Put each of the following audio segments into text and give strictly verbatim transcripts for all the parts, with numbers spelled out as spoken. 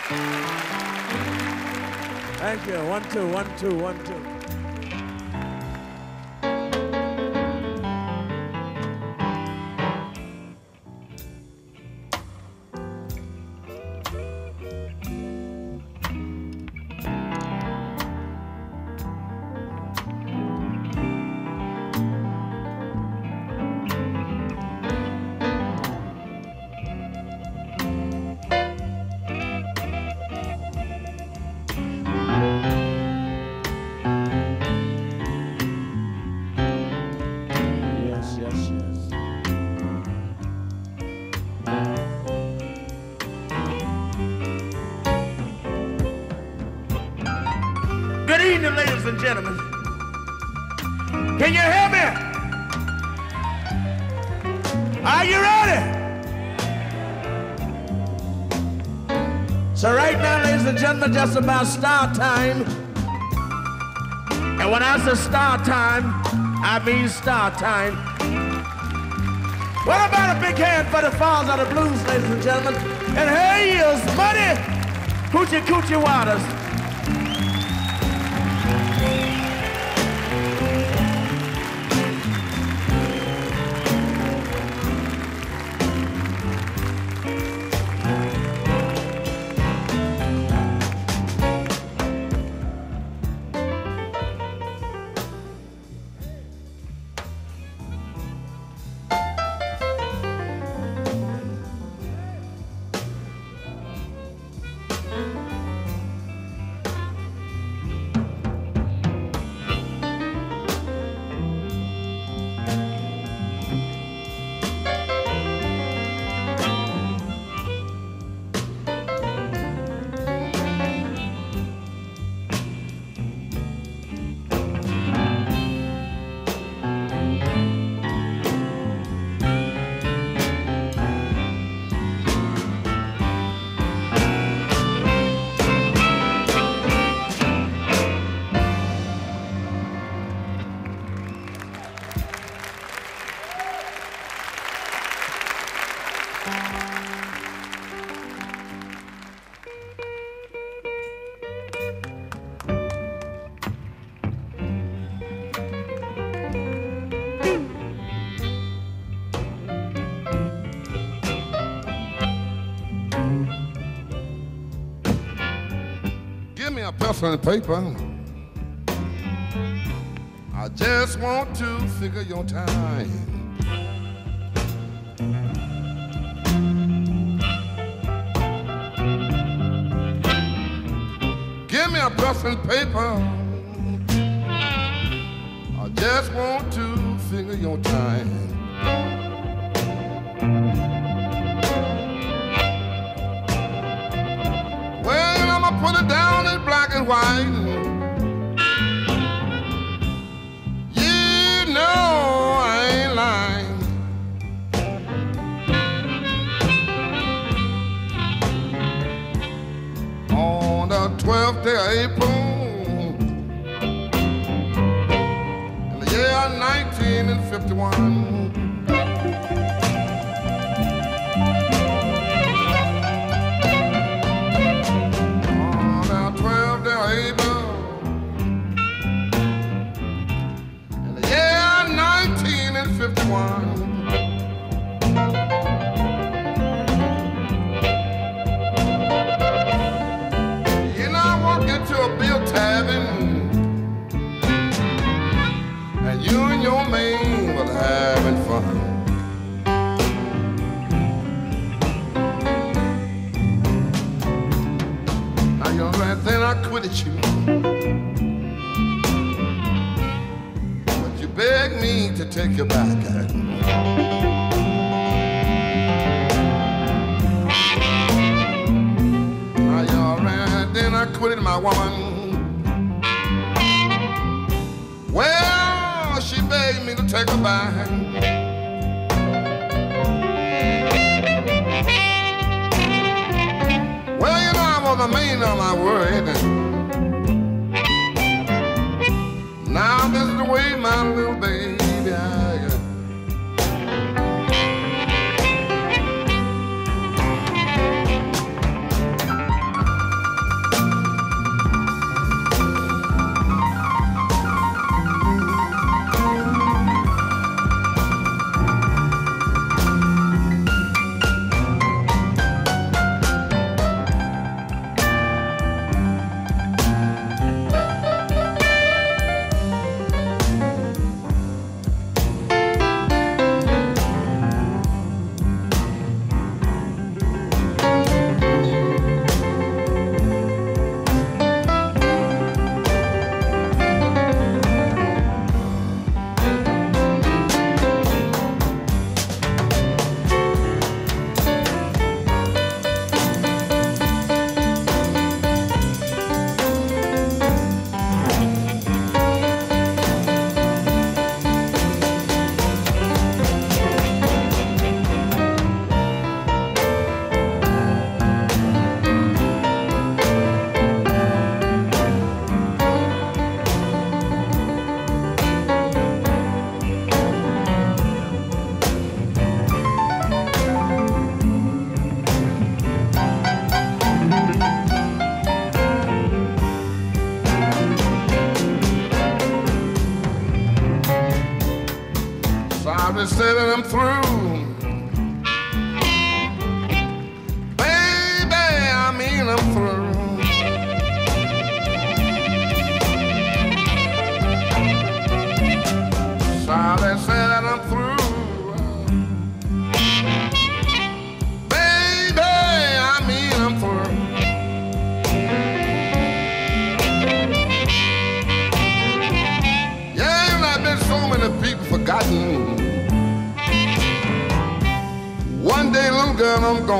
Thank you. One, two, one, two, one, two. Good evening, ladies and gentlemen. Can you hear me? Are you ready? So right now, ladies and gentlemen, just about start time. And when I say start time, I mean start time. What about a big hand for the Falls of the Blues, ladies and gentlemen? And here he is, Muddy Coochie Coochie Waters. Give me a pencil and paper. I just want to figure your time. Give me a pencil and paper. I just want to figure your time. Put it down in black and white. You know I ain't lying. On the twelfth day of April, in the year nineteen fifty-one. fifty-one. You know, I walked into a Bill Tavern, and you and your man was having fun. Now, you're right, then I quitted you. Beg me to take you back. Now you're right, then I quitted my woman. Well, she begged me to take her back. Well, you know I was a man of my word. Now this is the way my little baby I got.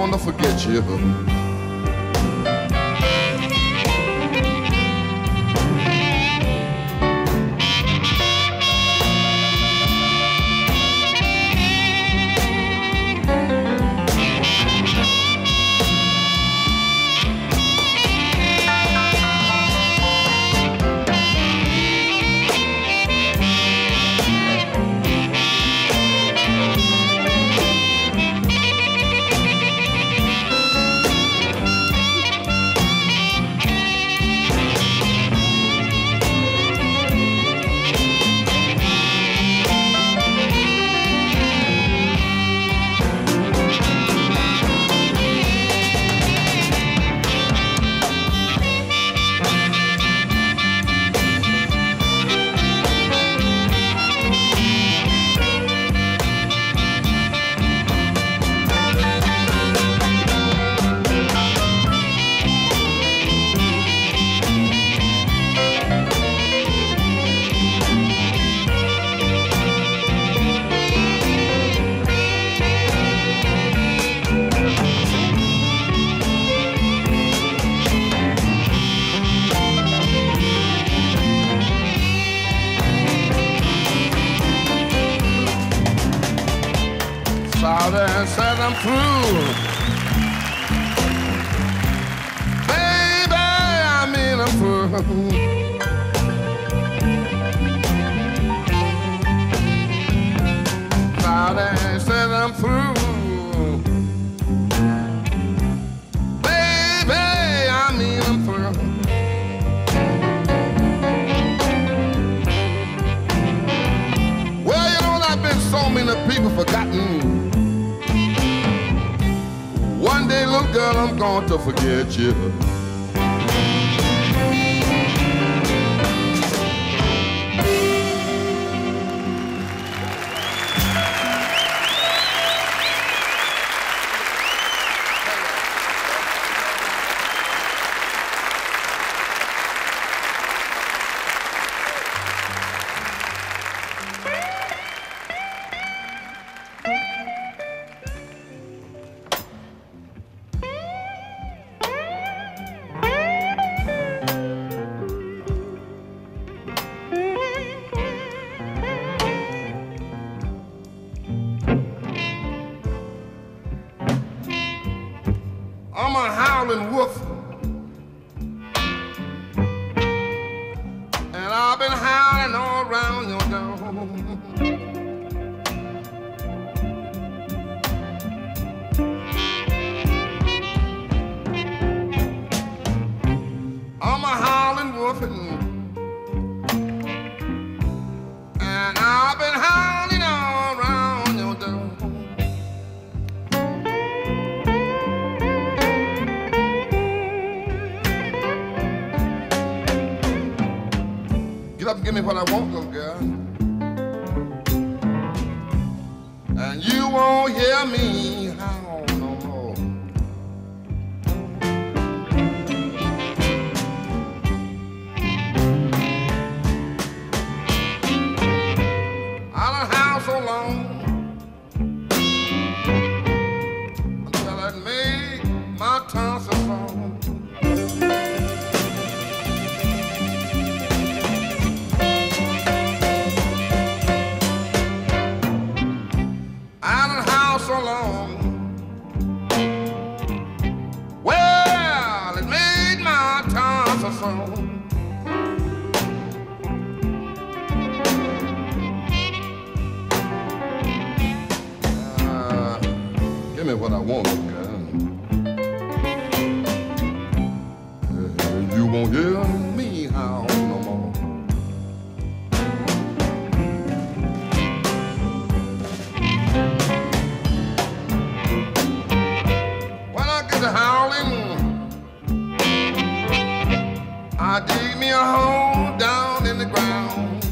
want to forget you. Father said I'm through. Baby, I mean I'm through. Father said I'm through. Baby, I mean I'm through. Well, you know, there's been so many people forgotten. One day, little girl, I'm going to forget you. I'm a howling wolf, and I've been howling all around your door. I'm a howling wolf, and, and I've been howling all around your door. Get up and give me what I want, little girl. And you won't hear me howl no more. I done howled so long until I made my tonsils fall. So long. Well, it made my tonsils so. Uh, give me what I want, girl. Uh, you won't hear me howl no more. Howling, I dig me a hole down in the ground.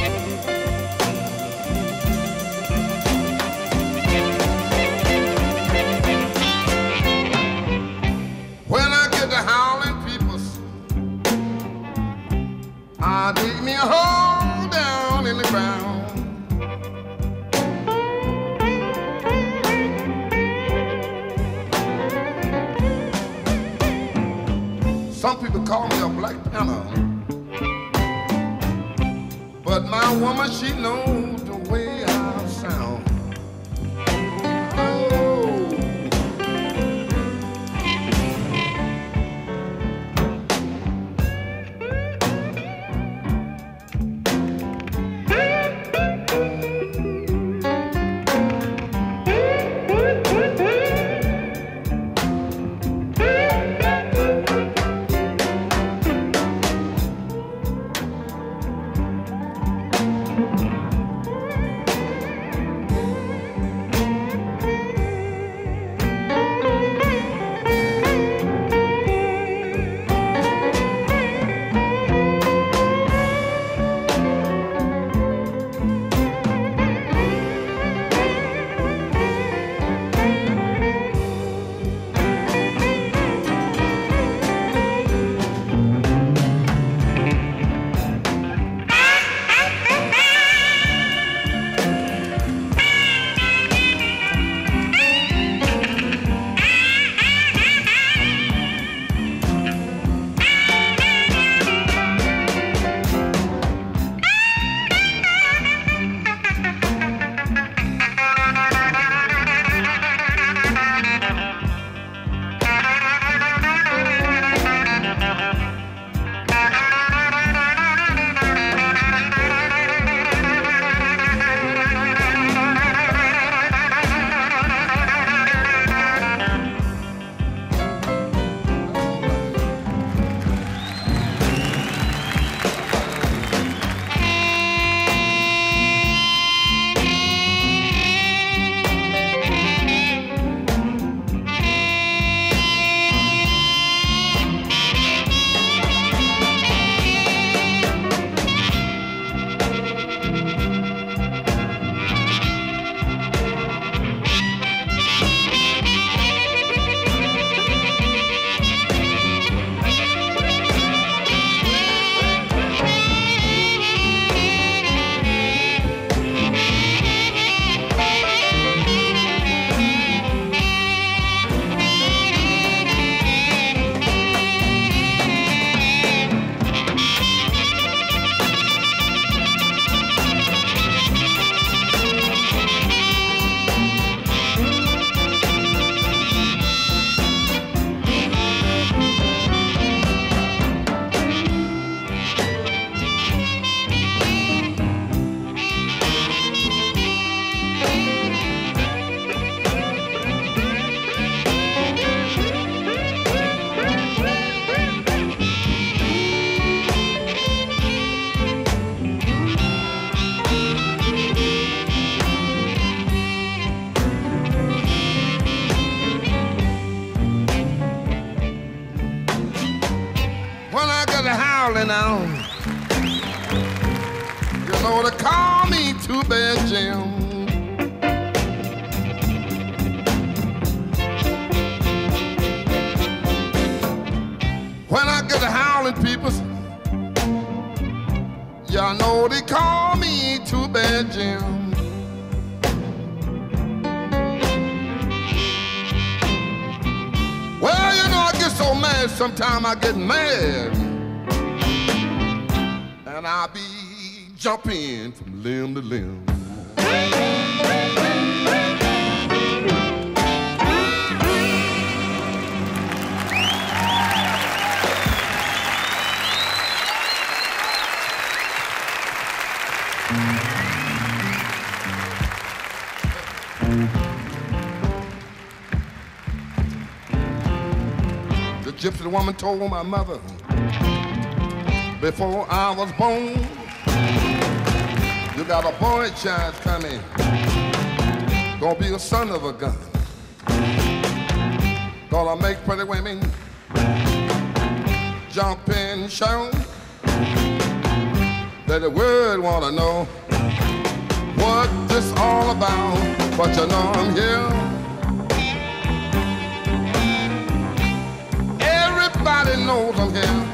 When I get to howling, people, I dig me a hole down in the ground. Some people call me a Black Panther, but my woman, she knows the way I sound. Now, you know they call me Two Bad Jim. When I get to howling people, y'all know they call me Two Bad Jim. Well, you know I get so mad, sometimes I get mad. And I'll be jumping from limb to limb. The gypsy woman told my mother, before I was born, you got a boy child coming, gonna be a son of a gun, gonna make pretty women jump and shout, that the world wanna know what this all about, but you know I'm here. Everybody knows I'm here.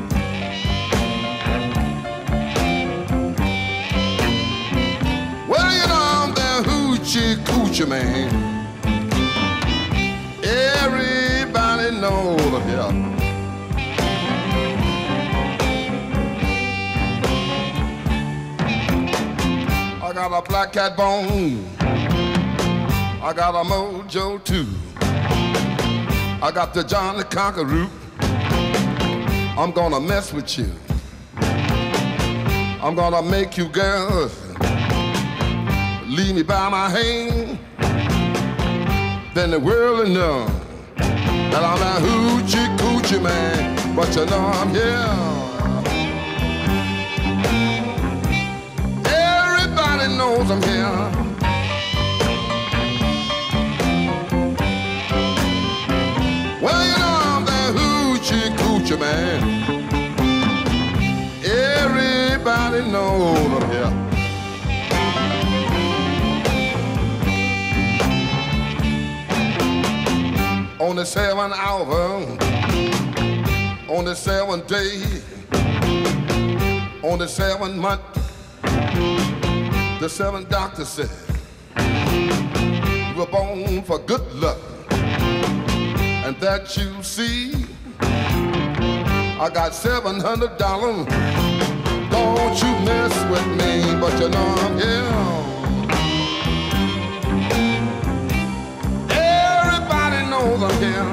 Hoochie coochie man, everybody knows I'm here. got a black cat bone. I got a mojo too. I got the Johnny Conqueror. I'm gonna mess with you. I'm gonna make you girls leave me by my hand. Then the world will know that I'm a hoochie coochie man. But you know I'm here. Everybody knows I'm here. Well, you know I'm the hoochie coochie man. Everybody knows I'm here. On the seventh hour, on the seventh day, on the seventh month, the seventh doctor said, you were born for good luck. And that you see, I got seven hundred dollars. Don't you mess with me, but you know I'm here. Everybody knows I'm here.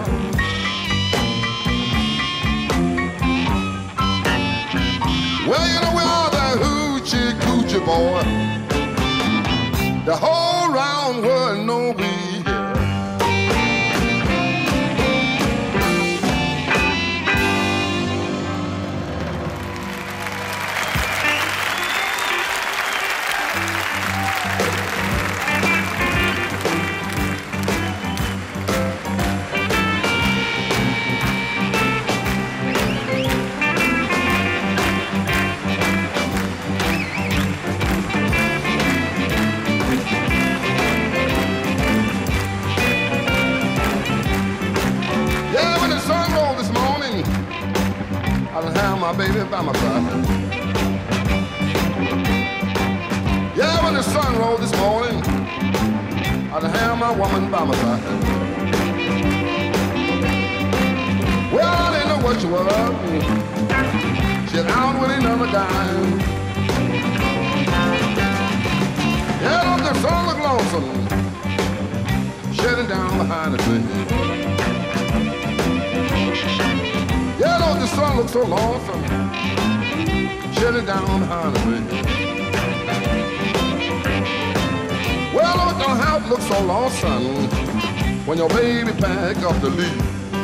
Well, you know we are the hoochie coochie boy. The whole round world know we here. My baby by my side. Yeah, when the sun rose this morning, I'd have my woman by my side. Well, I didn't know what she was. She's out with another dime. Yeah, don't the sun look lonesome, shedding down behind the tree. Yeah, don't the sun look so lonesome, shedding down behind the tree. Well, don't the house look so lonesome when your baby pack up to leave.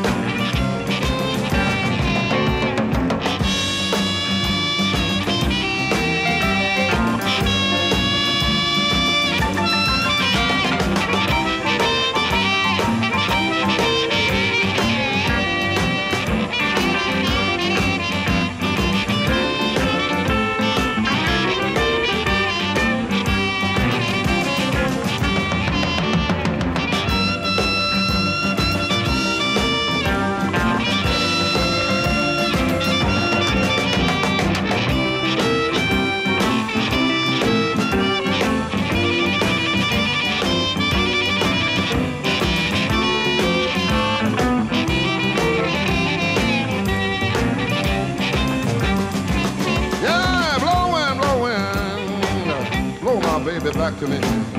Back to me.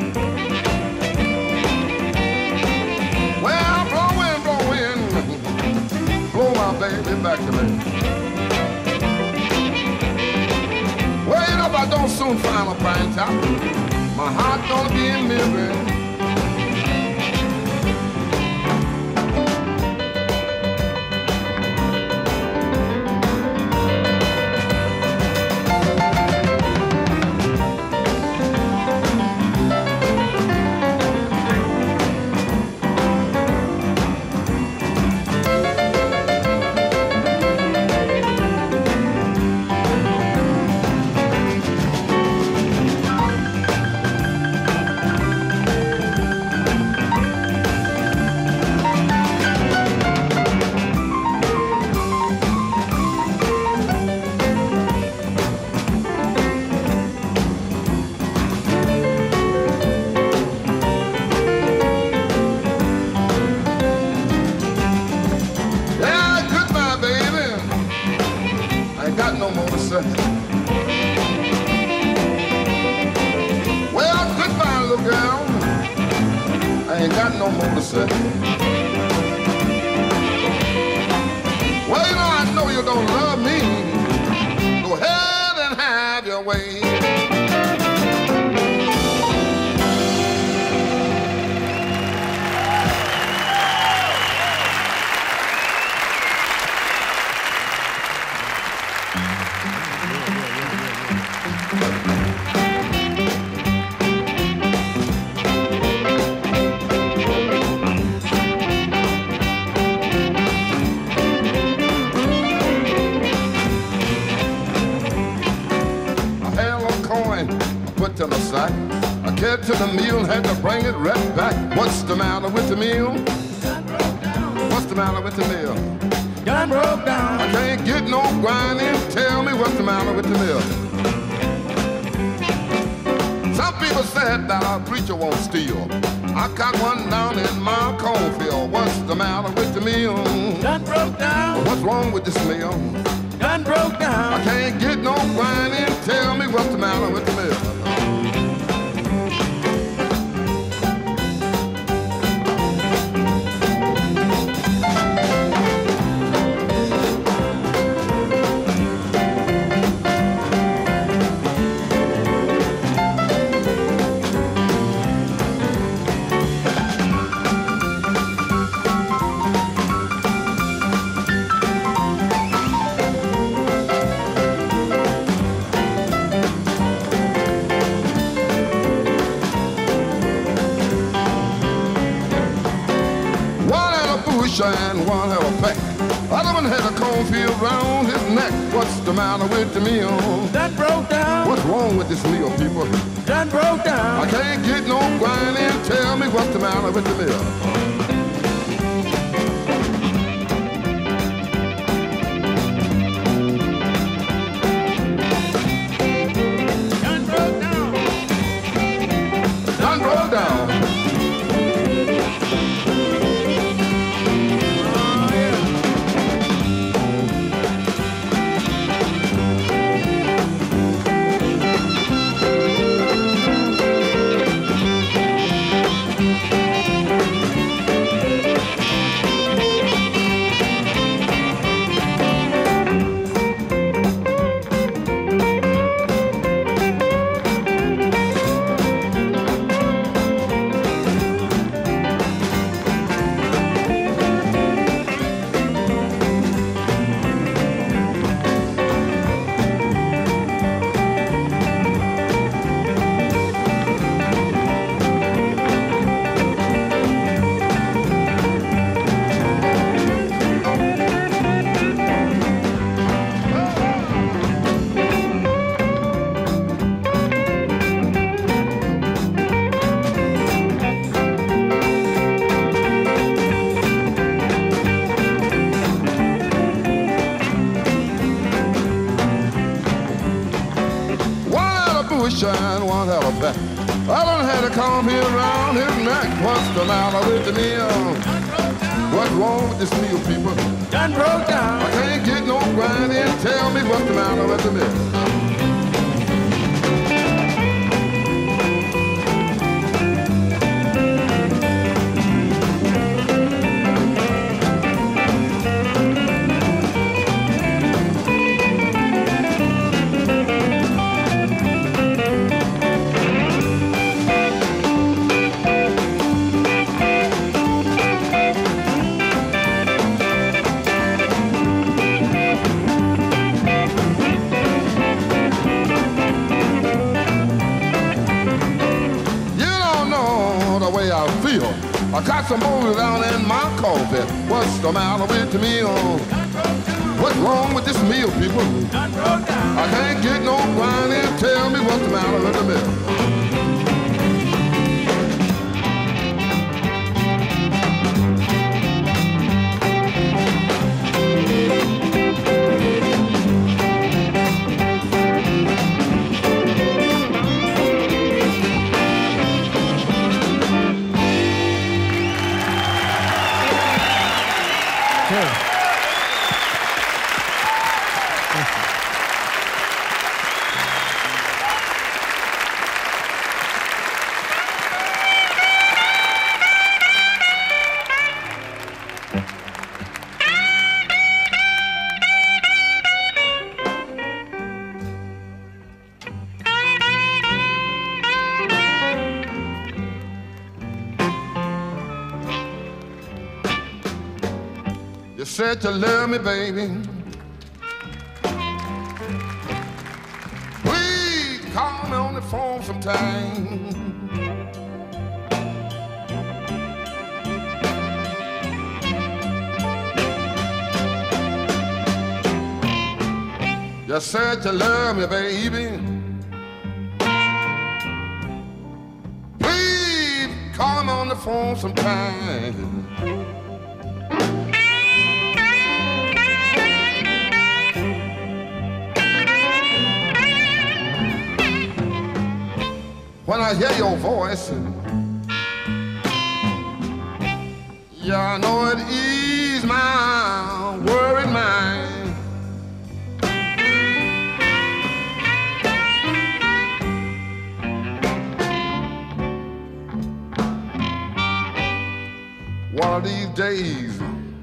Well, blowing, blowing, blow my baby back to me. Well, you know if I don't soon find a pine top, my heart gonna be in misery. Well, got no more to say. Well, you know, I know you don't love me. Go ahead and have your way. To the sack. I carried to the mill, had to bring it right back. What's the matter with the mill? What's the matter with the mill? Done broke down. I can't get no grinding. Tell me what's the matter with the mill? Some people said that our preacher won't steal. I got one down in my cornfield. What's the matter with the mill? Done broke down. What's wrong with this mill? Done broke down. I can't get no grinding. Tell me what's the matter with the mill? And one had a pack. Other one had a cornfield round his neck. What's the matter with the mill? Done broke down. What's wrong with this mill, people? Done broke down. I can't get no grinding. Tell me what's the matter with the mill? Done broke down. Done broke down. And one hell of back. I done had to come here around his neck. What's the matter with the mill? What's wrong with this mill, people? Done broke down. I can't get no grinding. Tell me what's the matter with the mill? I got some boulders down in my coffee. What's the matter with the meal? What's wrong with this meal, people? I can't get no grinding. Tell me what's the matter with the meal? said you love me, baby. Please call me on the phone sometime. You said you love me, baby. Please call me on the phone sometime. When I hear your voice, yeah, I know it eases my worried mind. One of these days,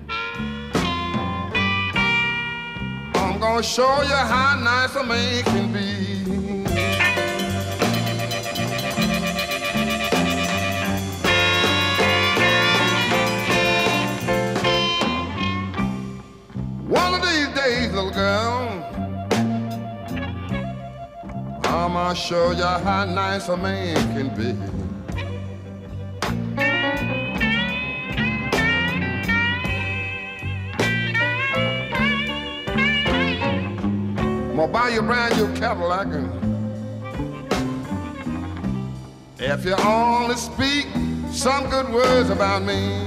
I'm gonna show you how nice a man can be. One of these days, little girl, I'm gonna show you how nice a man can be. I'm gonna buy you a brand new Cadillac, and if you only speak some good words about me,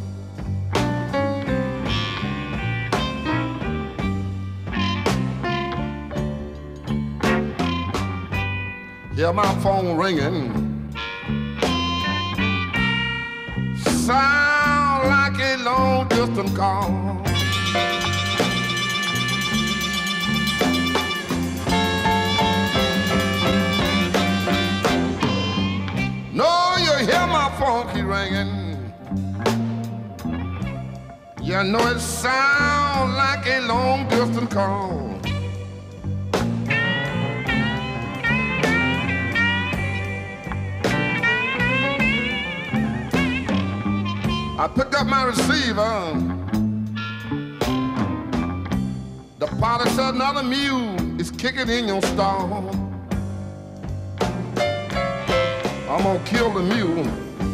hear my phone ringing, sound like a long distance call. No, you hear my phone keep ringing, you know it sound like a long distance call. I picked up my receiver. The pilot said another mule is kicking in your stall. I'm gonna kill the mule.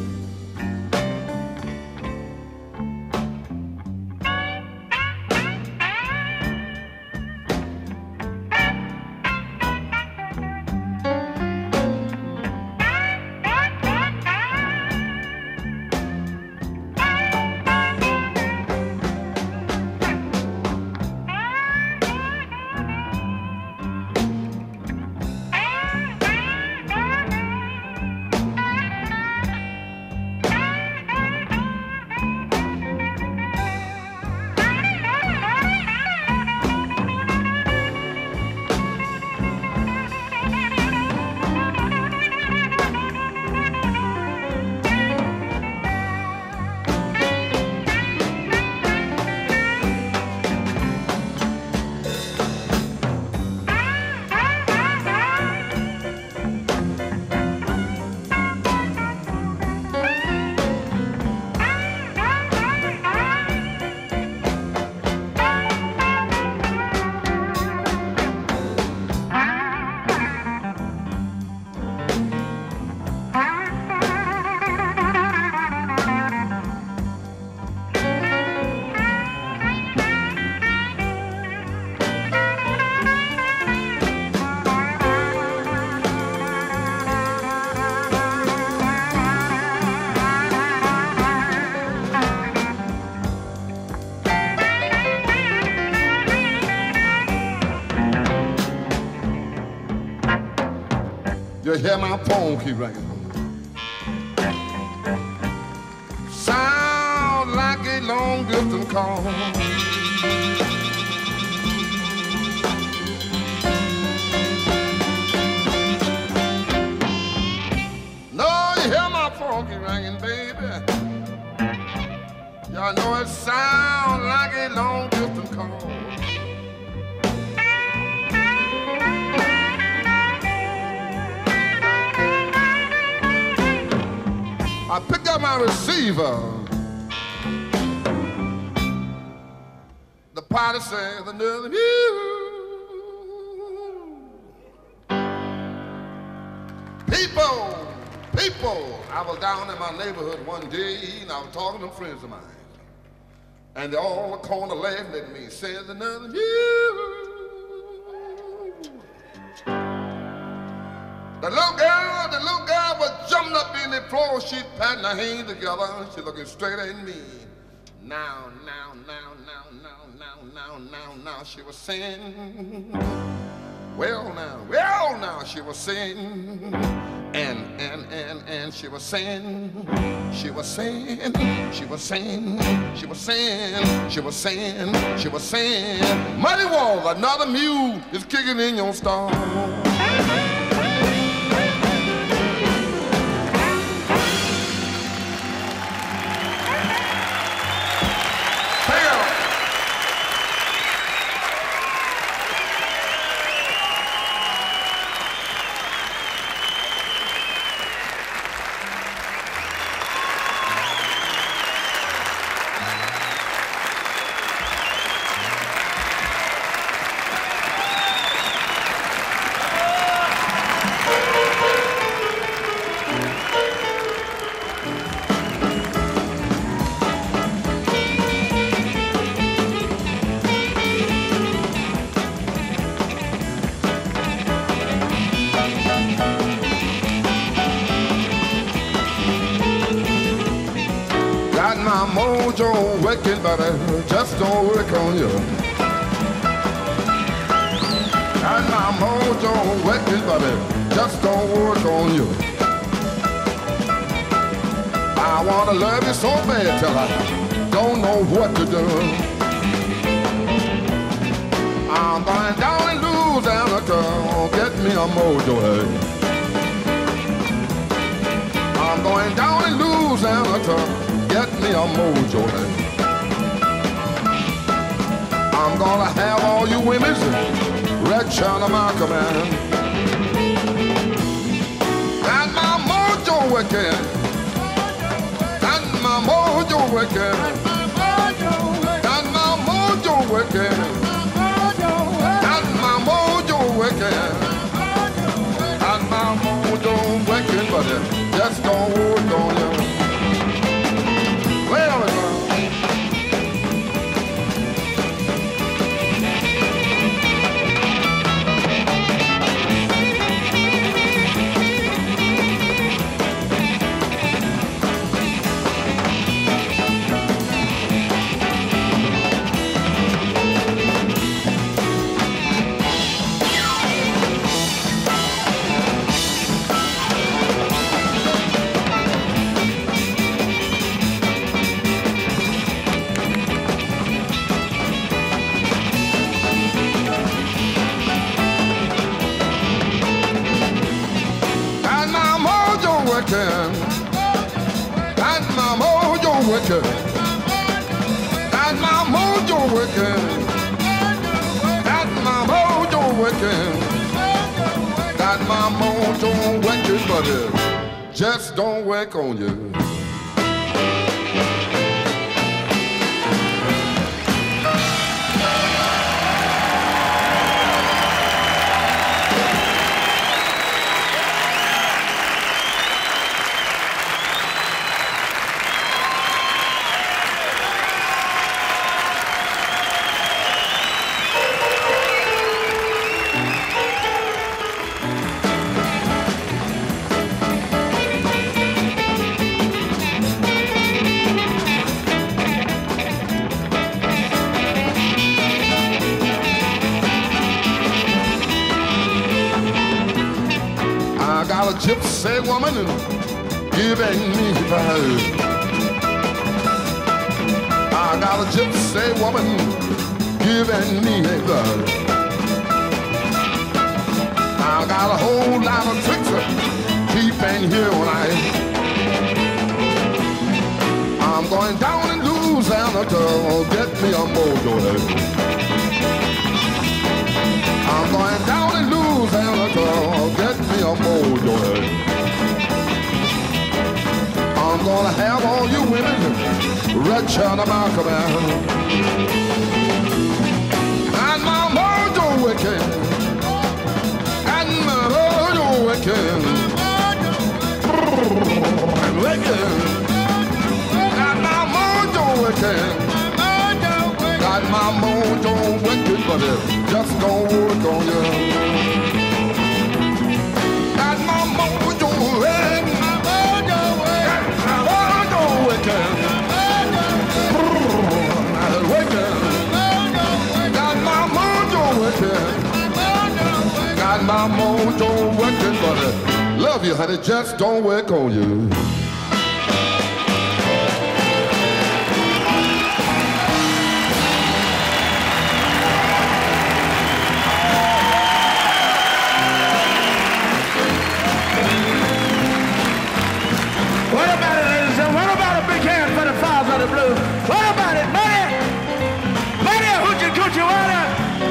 You hear my phone keep ringing. Sound like a long distance call. No, you hear my phone keep ringing, baby. Y'all know it sound like a long distance call. I picked up my receiver. The party sang another view. People, people, I was down in my neighborhood one day and I was talking to friends of mine. And they all corner laughing at me, saying another view. The little girl, the little girl was jumping up in the floor, she patting her hands together, she looking straight at me. Now, now, now, now, now, now, now, now, now, she was saying, well now, well now, she was saying, and, and, and, and she was saying, she was saying, she was saying, she was saying, she was saying, she was saying, Muddy Waters, another mule is kicking in your stall. Working, but I just don't work on you. And my mojo working, but I just don't work on you. I wanna love you so bad till I don't know what to do. I'm going down in Louisiana to get me a mojo, hey. I'm going down in Louisiana to get me a mojo, hey. I'm gonna have all you women red China marker, man. And my mojo wicked. And my mojo wicked. And my mojo wicked. And my mojo wicked. And my mojo wicked, but it just don't work on you. Well, it's and my mojo wicked, and my mojo wicked, and my mojo wicked, and my mojo wicked, but it just don't work on you. A gypsy woman giving me value. I got a gypsy woman giving me value. I got a whole lot of tricks keeping here when I. I'm going down in Louisiana to get me a mojo. I'm going down in Louisiana to get me a mojo. I'm gonna have all you women red China marker, man. mojo working, but it just don't work on you. Got my mojo working, my mojo working, my mojo working, working. Got my mojo working, got my mojo working, but it love you, honey, just don't work on you. The blues. What about it, buddy? Buddy, hoochie coochie water.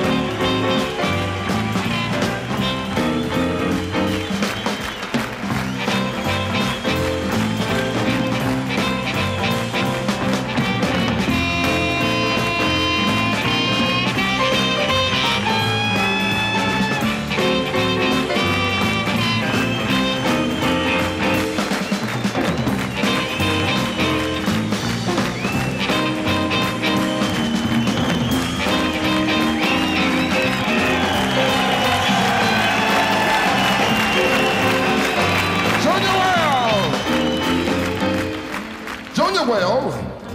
Well,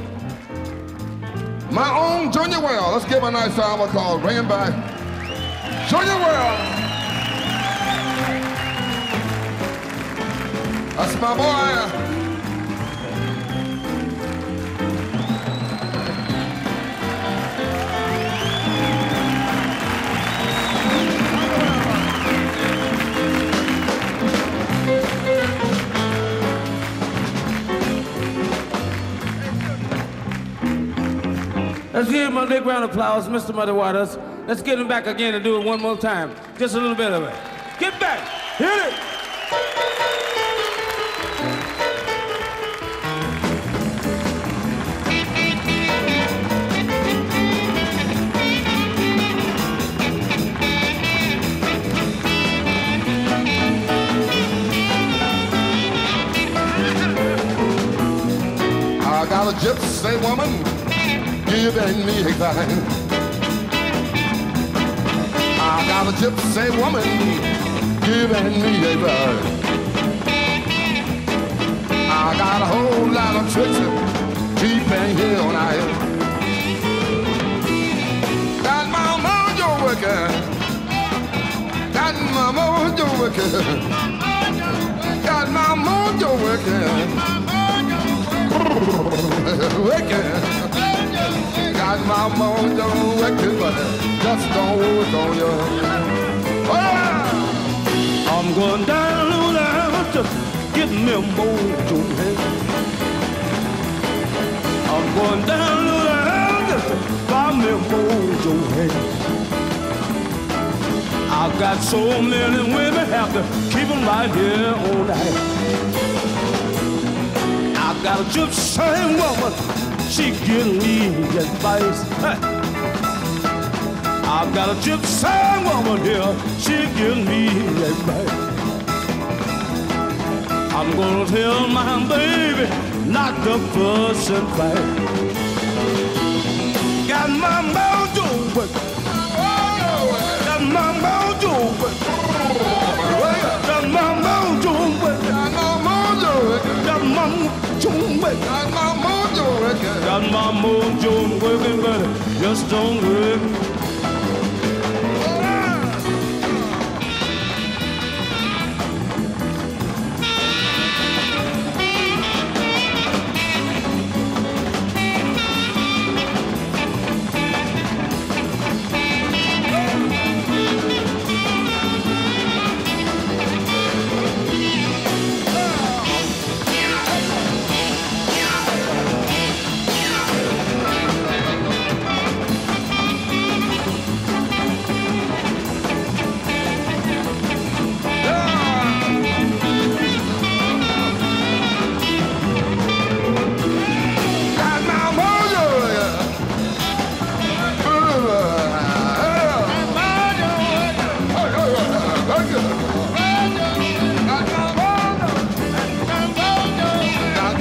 my own Junior Well. Let's give a nice round of applause. Bring him back. Junior Well. That's my boy. Let's give him a big round of applause, Mister Muddy Waters. Let's get him back again and do it one more time. Just a little bit of it. Get back. Hit it. I got a gypsy woman giving me a vine. I got a gypsy woman giving me a vine. I got a whole lot of tricks keeping here on iron. Got my mojo working. Got my mojo working. Got my mojo working. Working. Got my mojo working, but it just don't work on you. Oh, yeah. I'm going down to the house to get me a mojo head. I'm going down to the house to buy me a mojo head. I've got so many women, have to keep them right here all night. I've got a gypsy woman, she give me advice. Hey. I've got a gypsy woman here, she give me advice. I'm gonna tell my baby not to fuss and fight. Got my mojo working. Got my mojo working. Got my mojo working. Got my mojo working. Got my mojo working. Got my mojo working. Got my mojo working, but it just don't work.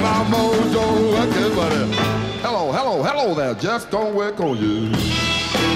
Hello, hello, hello there. Just don't work on you.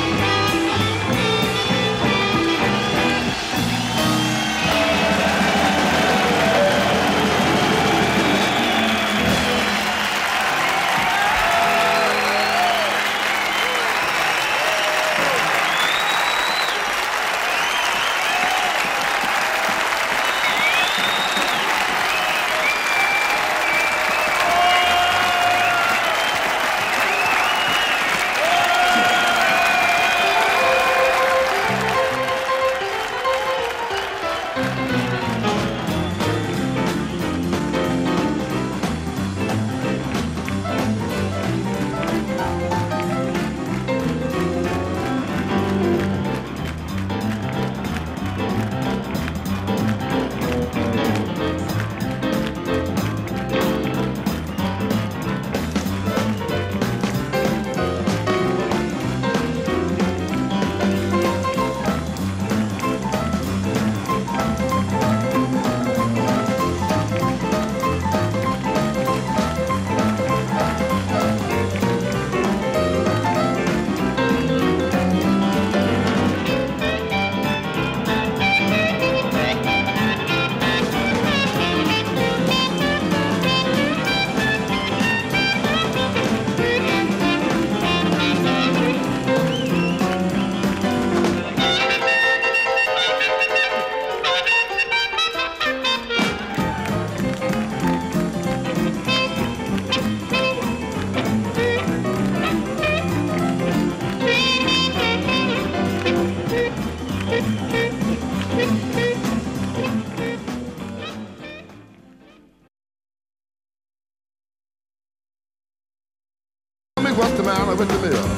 matter with the mill?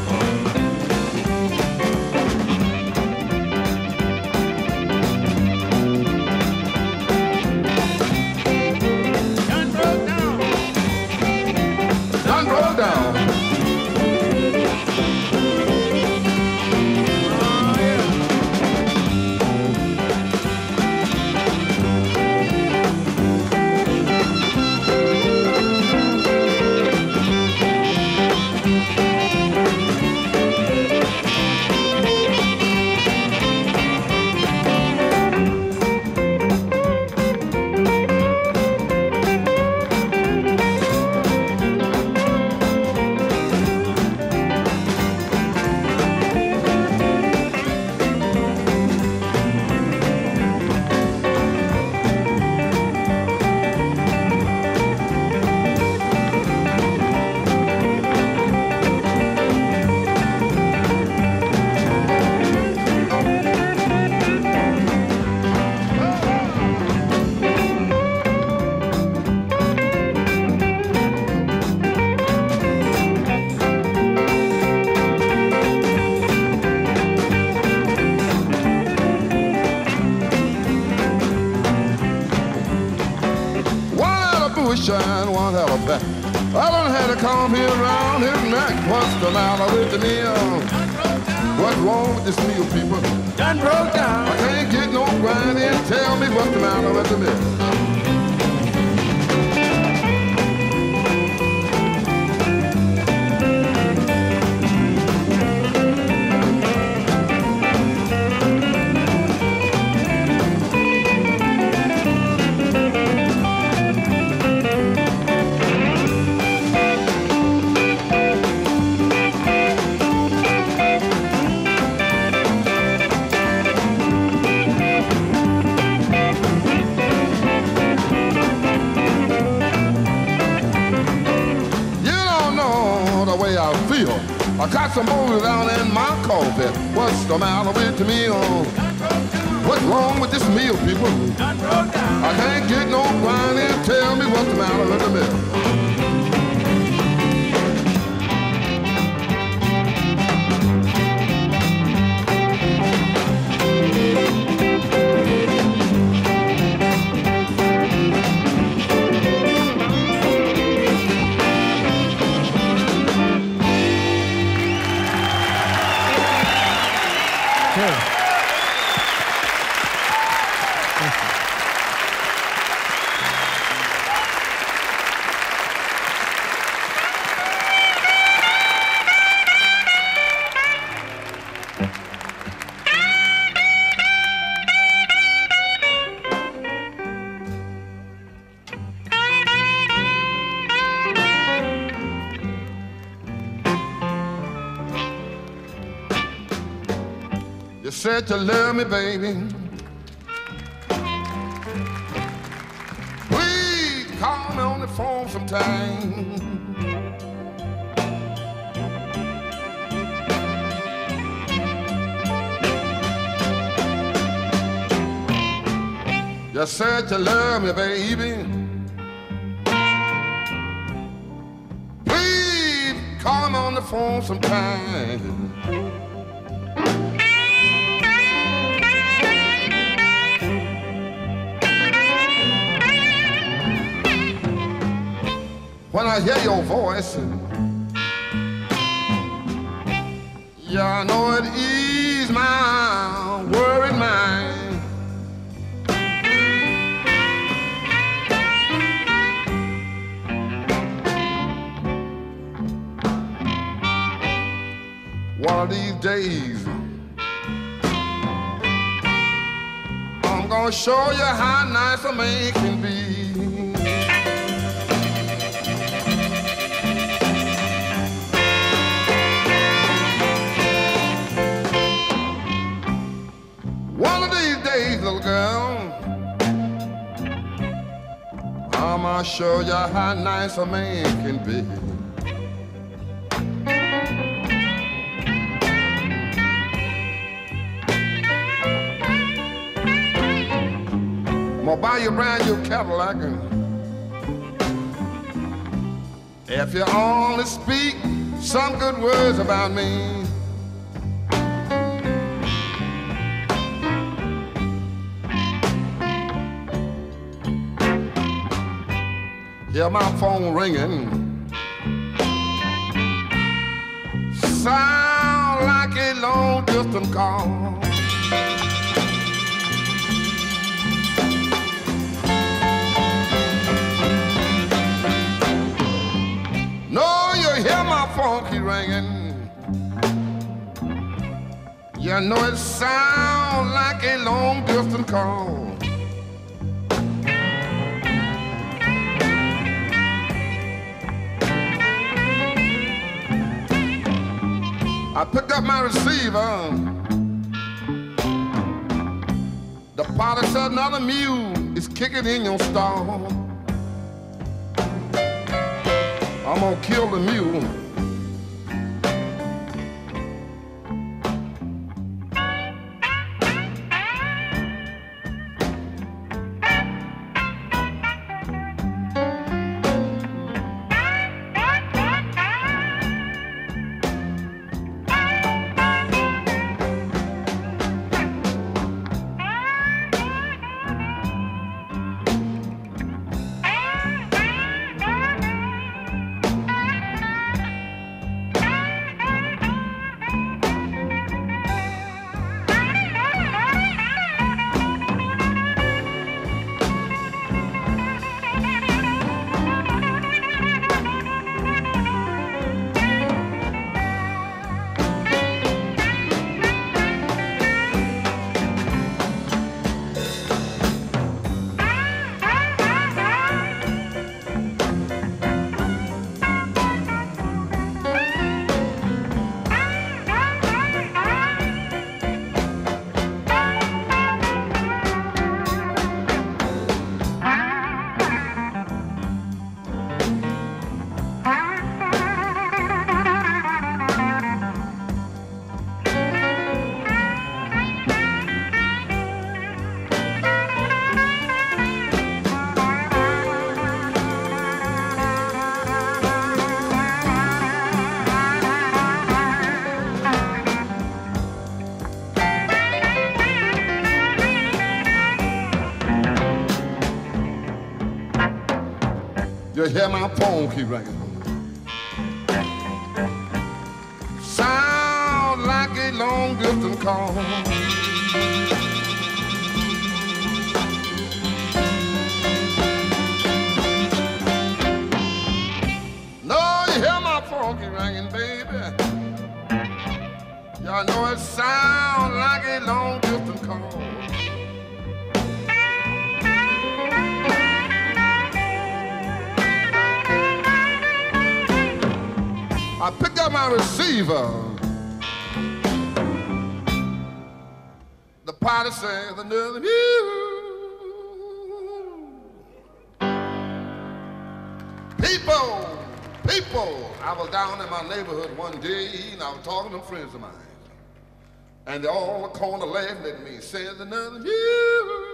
Done broke down. Done broke down. Shine one hell of a back. I done had to come here around his neck. What's the matter with the meal? What's wrong with this meal, people? Done broke down. I can't get no grind in. Tell me what's the matter with the meal? I got some boulders down in my coffee. What's the matter with the meal? What's wrong with this meal, people? I can't get no grind in. Tell me what's the matter with the meal? You said you love me, baby. Please call me on the phone sometime. You said you love me, baby. Please call me on the phone sometime. When I hear your voice, yeah, I know it eases my worried mind. One of these days, I'm gonna show you how nice a man can be. Little girl, I'ma show you how nice a man can be. I'm gonna buy you a brand new Cadillac, and if you only speak some good words about me. Hear my phone ringing, sound like a long distance call. No, you hear my phone keep ringing, you know it sound like a long distance call. I picked up my receiver. The pilot said another mule is kicking in your stall. I'm gonna kill the mule. You hear my phone keep ringing. Sound like a long distance call. No, you hear my phone keep ringing, baby. Y'all know it sound like a long distance call. I picked up my receiver. The pilot said another mule. People, people, I was down in my neighborhood one day and I was talking to friends of mine. And they all on the corner laughing at me, saying another mule.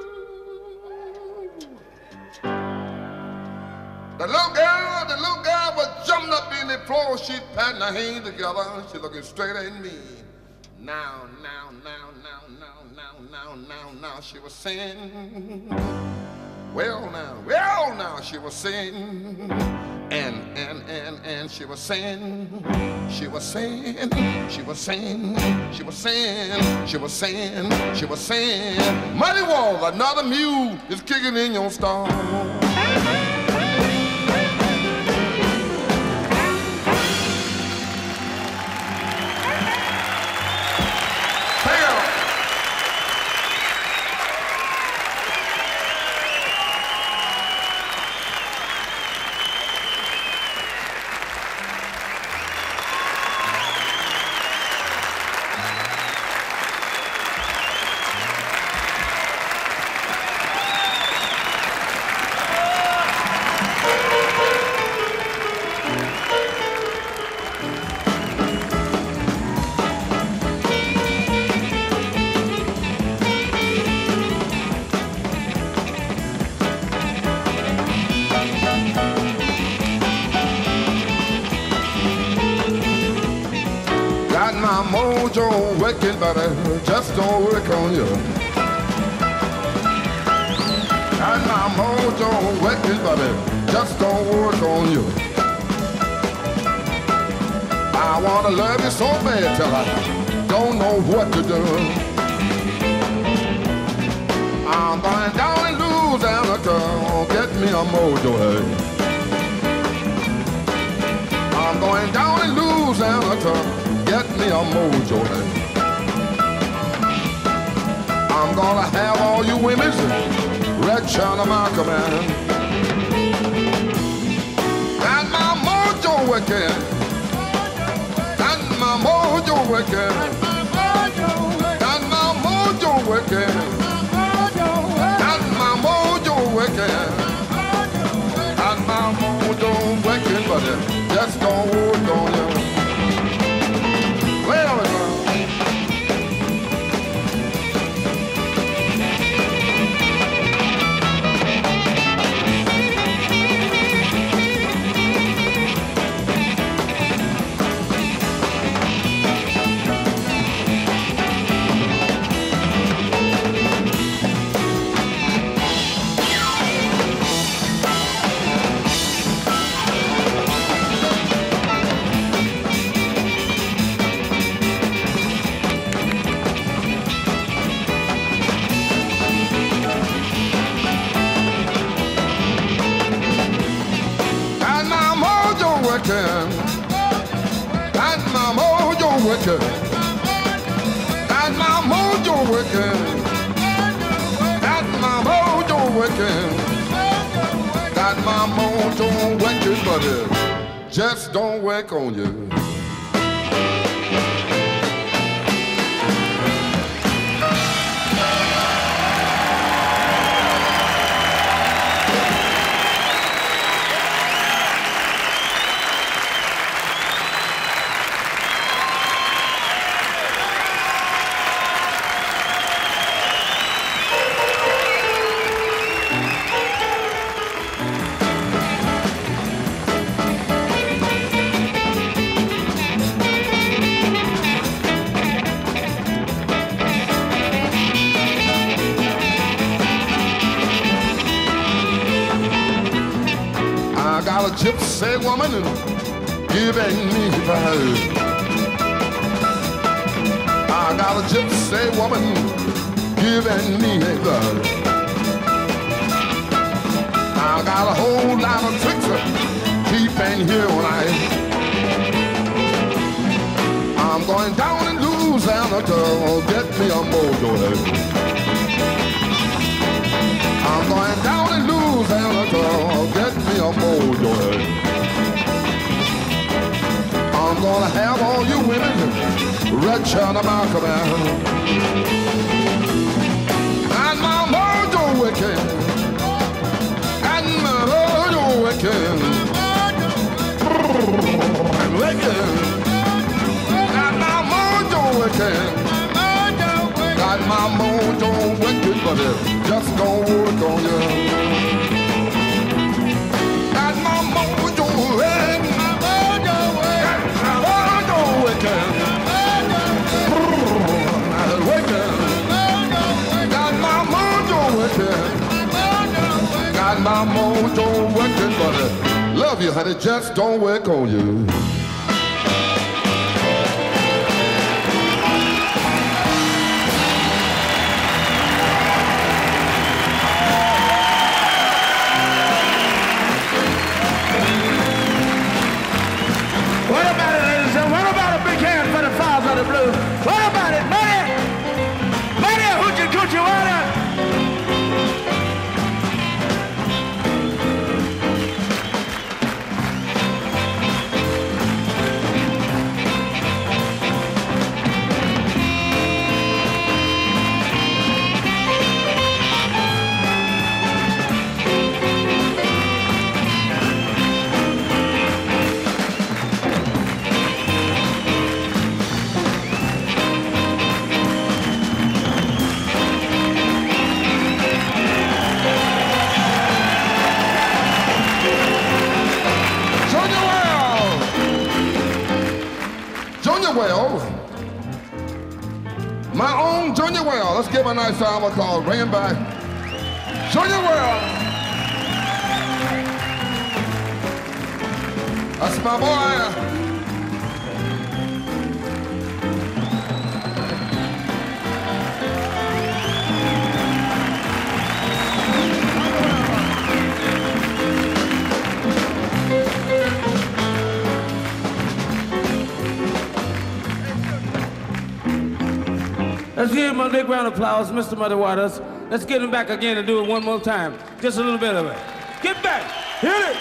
The little girl, the little girl was jumping up in the floor, she patting her hands together, she looking straight at me. Now, now, now, now, now, now, now, now, now, she was saying, well now, well now, she was saying, and, and, and, and she was saying, she was saying, she was saying, she was saying, she was saying, she was saying, Muddy Waters, another mule is kicking in your stall. working, but it just don't work on you. And my mojo working, but it just don't work on you. I wanna love you so bad till I don't know what to do. I'm going down in Louisiana, girl, get me a mojo, hey. I'm going down in Louisiana, girl, get me a mojo, hey. I'm gonna have all you women red China Marker, man. And my mojo wicked, and my mojo wicked, and my mojo wicked, and my mojo wicked, and my mojo wicked, but it just don't work on you. Play on it, man. And my mojo wicked, and my mojo wicked, and my mojo wicked, and my mojo wicked, but it just don't work on you. A gypsy woman giving me love. I got a gypsy woman giving me love. I got a whole lot of tricks keeping here when I. I'm going down in Louisiana to get me a mojo. I'm going down in Louisiana to get me a mojo. I'm gonna have all you women red China Marker, man. And my mojo wicked, and my mojo wicked, and wicked, and my mojo wicked. Got my mojo wicked, but it just don't work on you. Got my mojo wicked, my mojo wicked, my mojo wicked, wicked. Got my mojo wicked, got my mojo wicked, but it love you, honey, just don't work on you. What about it, ladies and gentlemen? What about a big hand for the Files of the Blues? What about it, money? Money, hoochie coochie water. My own Junior Well. Let's give him a nice round of applause. Bring him back. Junior Well. That's my boy. Let's give him a big round of applause, Mister Muddy Waters. Let's get him back again and do it one more time. Just a little bit of it. Get back. Hit it.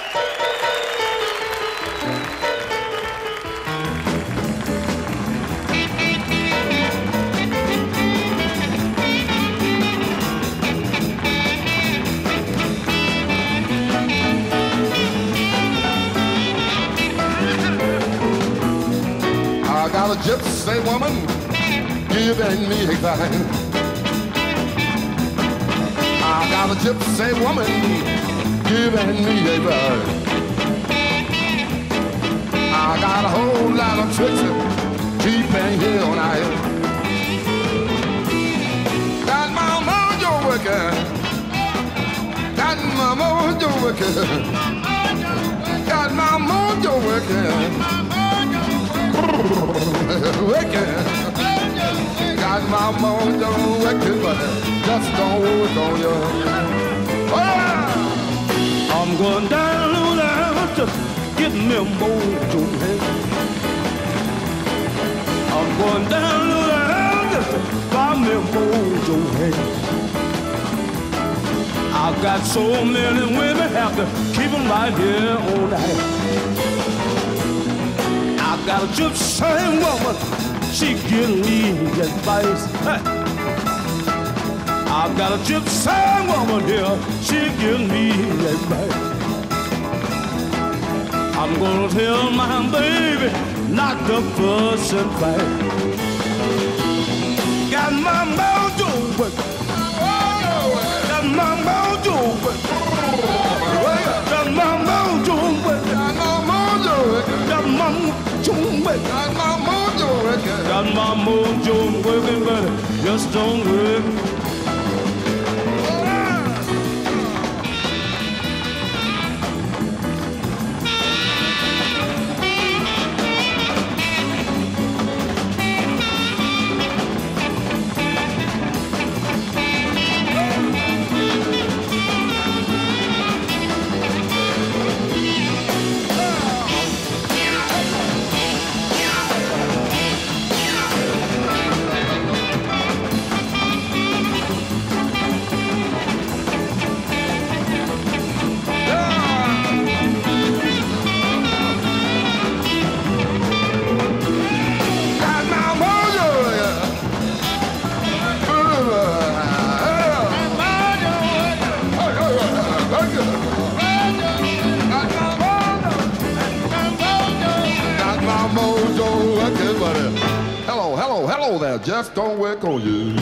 I got a gypsy woman giving me a vine. I got a gypsy woman giving me a vine. I got a whole lot of tricks keeping here on iron. Got my mojo working. Got my mojo working. Got my mojo working. Working. Got my mojo working, but it just don't work on you. Oh! I'm going down to the house to get me a mojo head. I'm going down to the house to buy me a mojo head. I've got so many women, have to keep them right here all night. I've got a gypsy woman, she give me advice. Hey. I've got a gypsy woman here, she give me advice. I'm gonna tell my baby not to fuss and fight. Got my mojo working. Got my mojo working. Got my mojo working. Got my mojo working. Got my mojo working. Got my mojo working. Got my mojo working, but it just don't work. Hello, hello, hello there. Just don't work on you.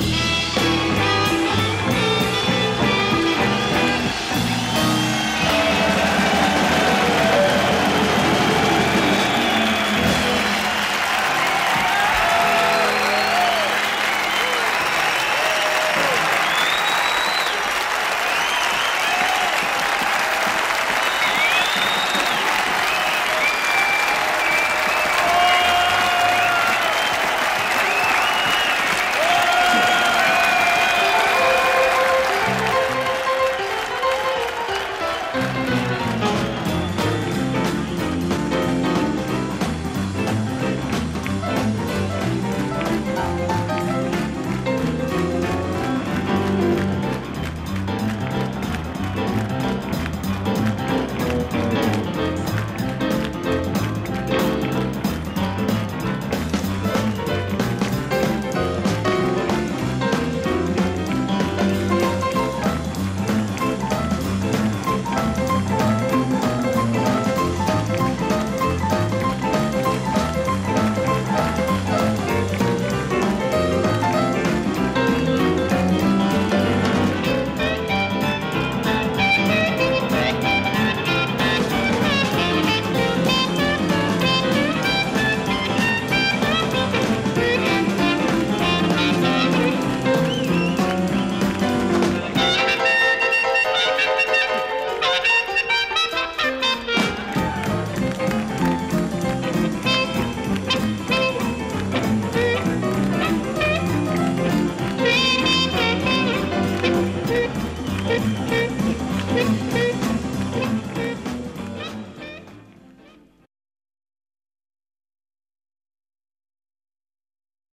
Thank you.